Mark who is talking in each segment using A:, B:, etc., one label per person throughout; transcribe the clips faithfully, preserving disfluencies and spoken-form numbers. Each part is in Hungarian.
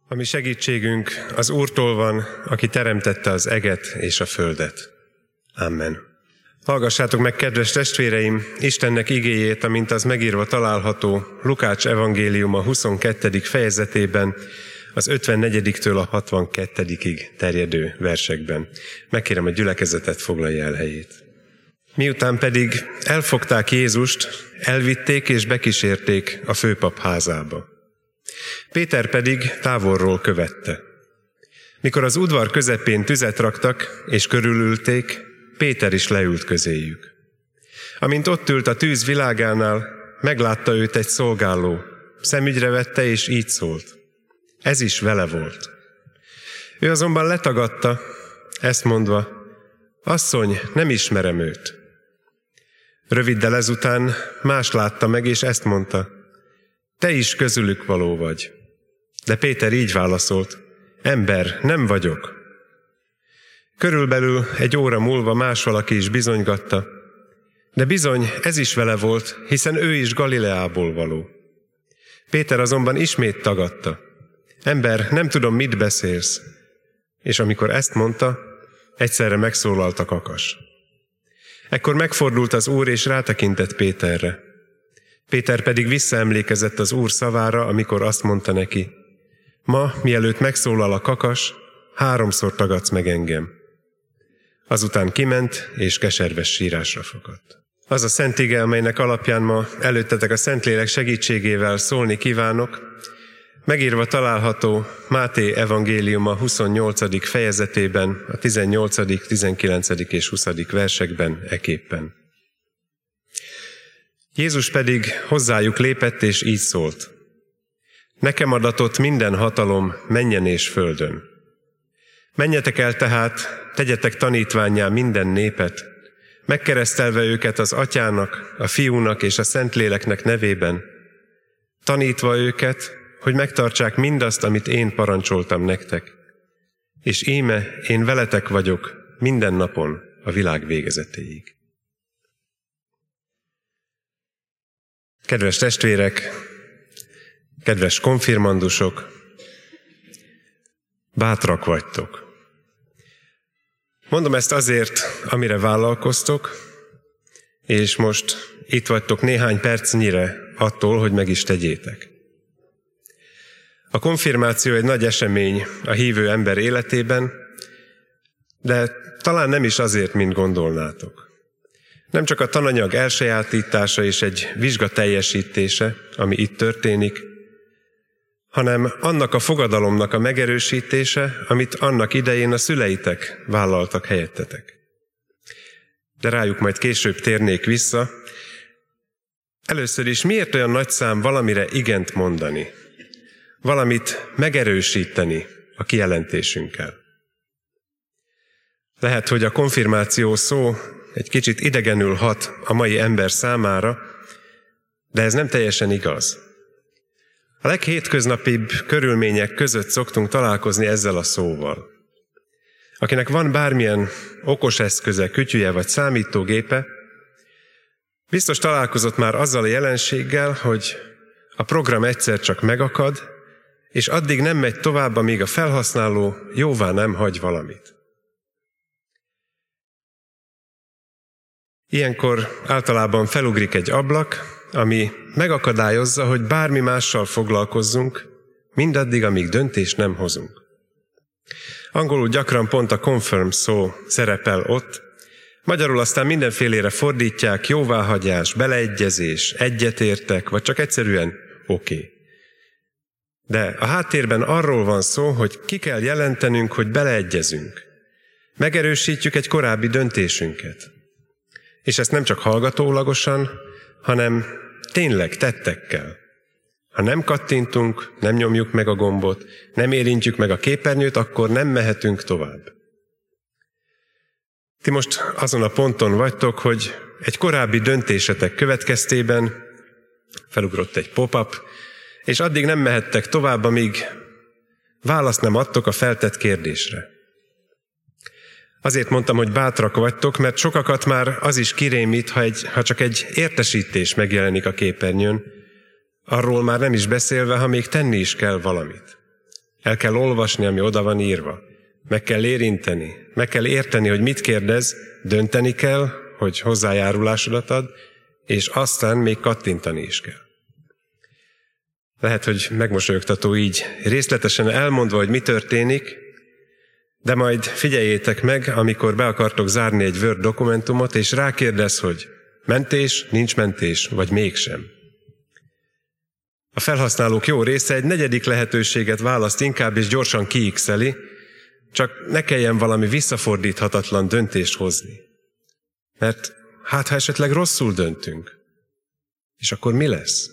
A: A mi segítségünk az Úrtól van, aki teremtette az eget és a földet. Amen. Hallgassátok meg, kedves testvéreim, Istennek igéjét, amint az megírva található Lukács evangéliuma huszonkettedik fejezetében, az ötvennegyediktől a hatvankettedikig terjedő versekben. Megkérem, a gyülekezetet foglalja el helyét. Miután pedig elfogták Jézust, elvitték és bekísérték a főpap házába. Péter pedig távolról követte. Mikor az udvar közepén tüzet raktak és körülülték, Péter is leült közéjük. Amint ott ült a tűz világánál, meglátta őt egy szolgáló, szemügyre vette és így szólt. Ez is vele volt. Ő azonban letagadta, ezt mondva, asszony, nem ismerem őt. Röviddel ezután más látta meg, és ezt mondta, te is közülük való vagy. De Péter így válaszolt, ember, nem vagyok. Körülbelül egy óra múlva más valaki is bizonygatta, de bizony ez is vele volt, hiszen ő is Galileából való. Péter azonban ismét tagadta, ember, nem tudom, mit beszélsz. És amikor ezt mondta, egyszerre megszólalt a kakas. Ekkor megfordult az Úr, és rátekintett Péterre. Péter pedig visszaemlékezett az Úr szavára, amikor azt mondta neki, ma, mielőtt megszólal a kakas, háromszor tagadsz meg engem. Azután kiment, és keserves sírásra fakadt. Az a szent ige, amelynek alapján ma előttetek a Szentlélek segítségével szólni kívánok, megírva található Máté evangéliuma huszonnyolcadik fejezetében, a tizennyolcadik, tizenkilencedik és huszadik versekben eképpen. Jézus pedig hozzájuk lépett, és így szólt. Nekem adatott minden hatalom mennyen és földön. Menjetek el tehát, tegyetek tanítvánnyá minden népet, megkeresztelve őket az Atyának, a Fiúnak és a Szentléleknek nevében, tanítva őket, hogy megtartsák mindazt, amit én parancsoltam nektek. És íme, én veletek vagyok minden napon a világ végezetéig. Kedves testvérek, kedves konfirmandusok, bátrak vagytok. Mondom ezt azért, amire vállalkoztok, és most itt vagytok néhány percnyire attól, hogy meg is tegyétek. A konfirmáció egy nagy esemény a hívő ember életében, de talán nem is azért, mint gondolnátok. Nem csak a tananyag elsajátítása és egy vizsga teljesítése, ami itt történik, hanem annak a fogadalomnak a megerősítése, amit annak idején a szüleitek vállaltak helyettetek. De rájuk majd később térnék vissza. Először is, miért olyan nagy szám valamire igent mondani? Valamit megerősíteni a kijelentésünkkel. Lehet, hogy a konfirmáció szó egy kicsit idegenül hat a mai ember számára, de ez nem teljesen igaz. A leghétköznapibb körülmények között szoktunk találkozni ezzel a szóval. Akinek van bármilyen okos eszköze, kütyüje vagy számítógépe, biztos találkozott már azzal a jelenséggel, hogy a program egyszer csak megakad, és addig nem megy tovább, amíg a felhasználó jóvá nem hagy valamit. Ilyenkor általában felugrik egy ablak, ami megakadályozza, hogy bármi mással foglalkozzunk, mindaddig, amíg döntést nem hozunk. Angolul gyakran pont a confirm szó szerepel ott, magyarul aztán mindenfélére fordítják, jóváhagyás, beleegyezés, egyetértek, vagy csak egyszerűen oké. Okay. De a háttérben arról van szó, hogy ki kell jelentenünk, hogy beleegyezünk. Megerősítjük egy korábbi döntésünket. És ezt nem csak hallgatólagosan, hanem tényleg tettekkel. Ha nem kattintunk, nem nyomjuk meg a gombot, nem érintjük meg a képernyőt, akkor nem mehetünk tovább. Ti most azon a ponton vagytok, hogy egy korábbi döntésetek következtében felugrott egy pop-up, és addig nem mehettek tovább, amíg választ nem adtok a feltett kérdésre. Azért mondtam, hogy bátrak vagytok, mert sokakat már az is kirémít, ha, egy, ha csak egy értesítés megjelenik a képernyőn, arról már nem is beszélve, ha még tenni is kell valamit. El kell olvasni, ami oda van írva. Meg kell érinteni, meg kell érteni, hogy mit kérdez, dönteni kell, hogy hozzájárulásodat ad, és aztán még kattintani is kell. Lehet, hogy megmosolyogtató így, részletesen elmondva, hogy mi történik, de majd figyeljétek meg, amikor be akartok zárni egy Word dokumentumot, és rákérdez, hogy mentés, nincs mentés, vagy mégsem. A felhasználók jó része egy negyedik lehetőséget választ inkább, és gyorsan kiikszeli, csak ne kelljen valami visszafordíthatatlan döntést hozni. Mert hát, ha esetleg rosszul döntünk, és akkor mi lesz?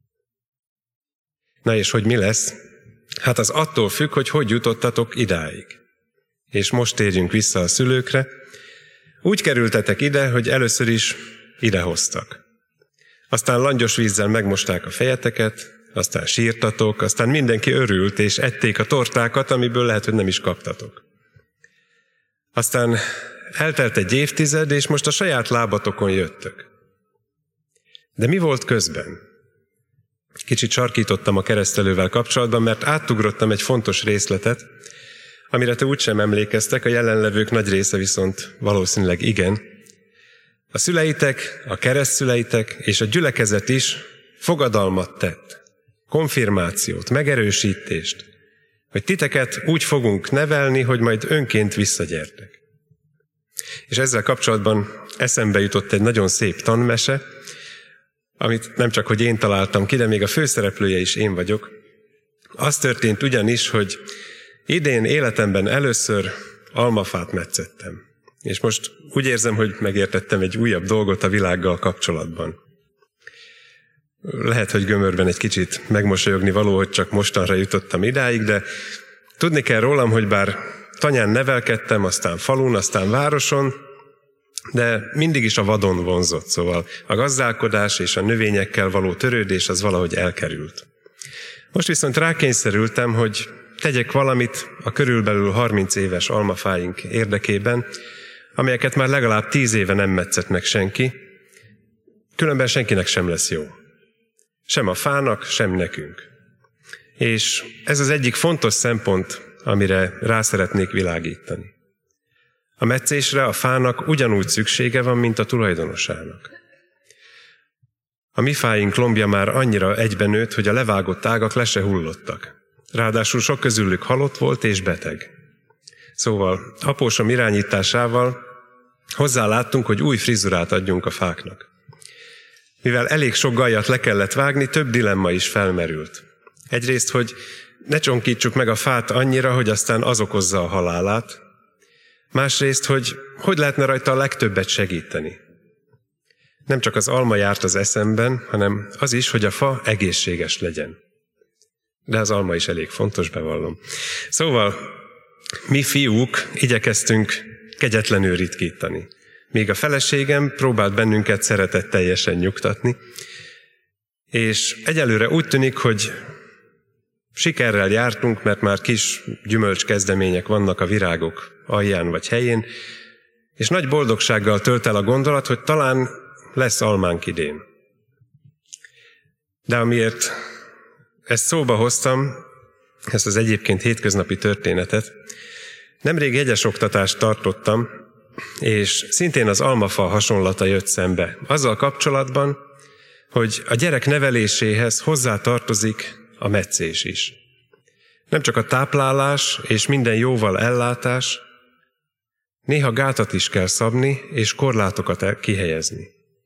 A: Na és hogy mi lesz? Hát az attól függ, hogy hogy jutottatok idáig. És most térjünk vissza a szülőkre. Úgy kerültetek ide, hogy először is idehoztak. Aztán langyos vízzel megmosták a fejeteket, aztán sírtatok, aztán mindenki örült, és ették a tortákat, amiből lehet, hogy nem is kaptatok. Aztán eltelt egy évtized, és most a saját lábatokon jöttök. De mi volt közben? Kicsit sarkítottam a keresztelővel kapcsolatban, mert átugrottam egy fontos részletet, amire te úgysem emlékeztek, a jelenlevők nagy része viszont valószínűleg igen. A szüleitek, a keresztszüleitek és a gyülekezet is fogadalmat tett, konfirmációt, megerősítést, hogy titeket úgy fogunk nevelni, hogy majd önként visszagyertek. És ezzel kapcsolatban eszembe jutott egy nagyon szép tanmese, amit nem csak, hogy én találtam ki, de még a főszereplője is én vagyok. Az történt ugyanis, hogy idén életemben először almafát metszettem. És most úgy érzem, hogy megértettem egy újabb dolgot a világgal kapcsolatban. Lehet, hogy gömörben egy kicsit megmosolyogni való, hogy csak mostanra jutottam idáig, de tudni kell rólam, hogy bár tanyán nevelkedtem, aztán falun, aztán városon, de mindig is a vadon vonzott, szóval a gazdálkodás és a növényekkel való törődés az valahogy elkerült. Most viszont rákényszerültem, hogy tegyek valamit a körülbelül harminc éves almafáink érdekében, amelyeket már legalább tíz éve nem metszett meg senki, különben senkinek sem lesz jó. Sem a fának, sem nekünk. És ez az egyik fontos szempont, amire rá szeretnék világítani. A metszésre a fának ugyanúgy szüksége van, mint a tulajdonosának. A mi fáink lombja már annyira egybenőtt, hogy a levágott ágak le se hullottak. Ráadásul sok közülük halott volt és beteg. Szóval apósom irányításával hozzáláttunk, hogy új frizurát adjunk a fáknak. Mivel elég sok gajat le kellett vágni, több dilemma is felmerült. Egyrészt, hogy ne csonkítsuk meg a fát annyira, hogy aztán az okozza a halálát. Másrészt, hogy hogy lehetne rajta a legtöbbet segíteni. Nem csak az alma járt az eszemben, hanem az is, hogy a fa egészséges legyen. De az alma is elég fontos, bevallom. Szóval mi fiúk igyekeztünk kegyetlenül ritkítani. Míg a feleségem próbált bennünket szeretetteljesen nyugtatni, és egyelőre úgy tűnik, hogy sikerrel jártunk, mert már kis gyümölcskezdemények vannak a virágok alján vagy helyén, és nagy boldogsággal tölt el a gondolat, hogy talán lesz almánk idén. De amiért ezt szóba hoztam, ezt az egyébként hétköznapi történetet, nemrég jegyes oktatást tartottam, és szintén az almafa hasonlata jött szembe. Azzal kapcsolatban, hogy a gyerek neveléséhez hozzá tartozik a metszés is. Nem csak a táplálás és minden jóval ellátás, néha gátat is kell szabni, és korlátokat kihelyezni.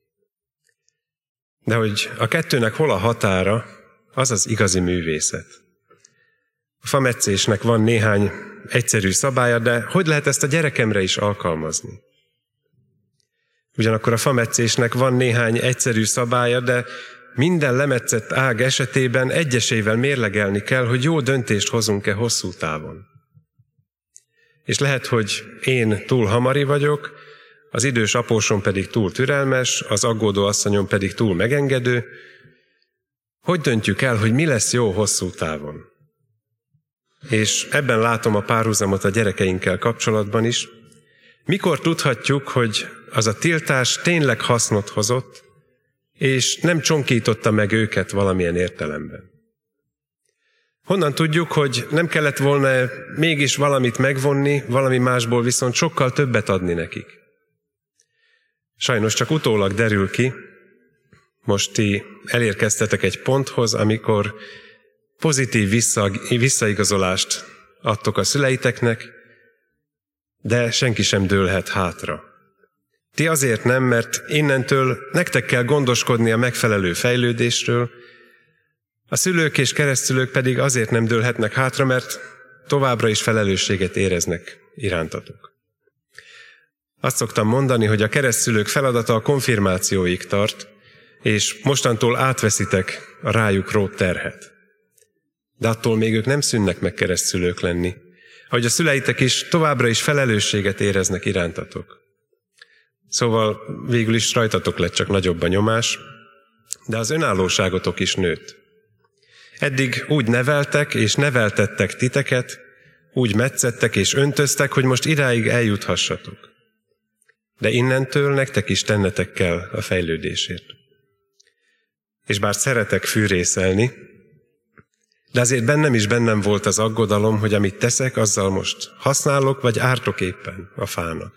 A: De hogy a kettőnek hol a határa, az az igazi művészet. A fametszésnek van néhány egyszerű szabálya, de hogy lehet ezt a gyerekemre is alkalmazni? Ugyanakkor a fametszésnek van néhány egyszerű szabálya, de minden lemetszett ág esetében egyesével mérlegelni kell, hogy jó döntést hozunk-e hosszú távon. És lehet, hogy én túl hamari vagyok, az idős apósom pedig túl türelmes, az aggódó asszonyom pedig túl megengedő. Hogy döntjük el, hogy mi lesz jó hosszú távon? És ebben látom a párhuzamot a gyerekeinkkel kapcsolatban is. Mikor tudhatjuk, hogy az a tiltás tényleg hasznot hozott, és nem csonkította meg őket valamilyen értelemben? Honnan tudjuk, hogy nem kellett volna mégis valamit megvonni, valami másból viszont sokkal többet adni nekik? Sajnos csak utólag derül ki. Most ti elérkeztetek egy ponthoz, amikor pozitív vissza, visszaigazolást adtok a szüleiteknek, de senki sem dőlhet hátra. Ti azért nem, mert innentől nektek kell gondoskodni a megfelelő fejlődésről, a szülők és keresztszülők pedig azért nem dőlhetnek hátra, mert továbbra is felelősséget éreznek irántatok. Azt szoktam mondani, hogy a keresztszülők feladata a konfirmációig tart, és mostantól átveszitek a rájuk rótt terhet. De attól még ők nem szűnnek meg keresztszülők lenni, ahogy a szüleitek is továbbra is felelősséget éreznek irántatok. Szóval végül is rajtatok lett csak nagyobb a nyomás, de az önállóságotok is nőtt. Eddig úgy neveltek és neveltettek titeket, úgy metszettek és öntöztek, hogy most idáig eljuthassatok. De innentől nektek is tennetek kell a fejlődésért. És bár szeretek fűrészelni, de azért bennem is bennem volt az aggodalom, hogy amit teszek, azzal most használok, vagy ártok éppen a fának.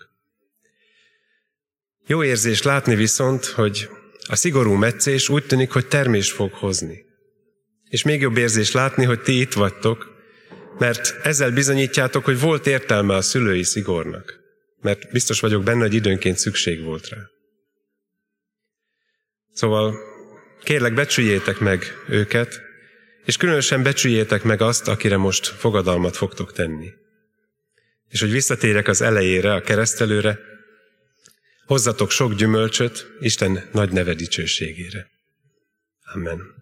A: Jó érzés látni viszont, hogy a szigorú metszés úgy tűnik, hogy termést fog hozni. És még jobb érzés látni, hogy ti itt vagytok, mert ezzel bizonyítjátok, hogy volt értelme a szülői szigornak. Mert biztos vagyok benne, hogy időnként szükség volt rá. Szóval kérlek, becsüljétek meg őket, és különösen becsüljétek meg azt, akire most fogadalmat fogtok tenni. És hogy visszatérek az elejére, a keresztelőre, hozzatok sok gyümölcsöt Isten nagy neve dicsőségére. Amen.